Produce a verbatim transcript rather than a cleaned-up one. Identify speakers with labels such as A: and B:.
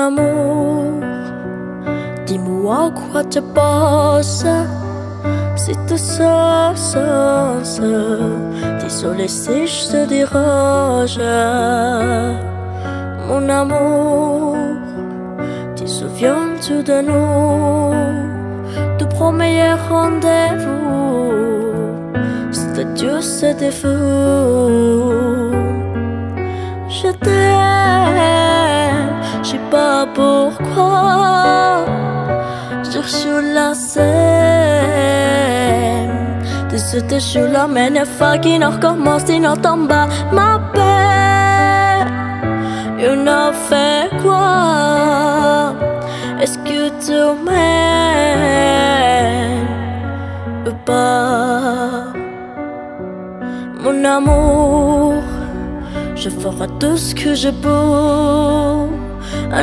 A: amour, dis-moi à quoi tu penses. Si tout ça, ça, ça, désolé si je te dérange. Mon amour, te souviens-tu de nous, du premier rendez-vous? C'était Dieu, c'était fou. Je t'aime, je sais pas pourquoi. Je suis la scène de ce que je suis la même fois qui ne recommence, il n'entend pas ma paix. Il a fait quoi? Est-ce que tu m'aimes ou pas? Mon amour, je ferai tout ce que je peux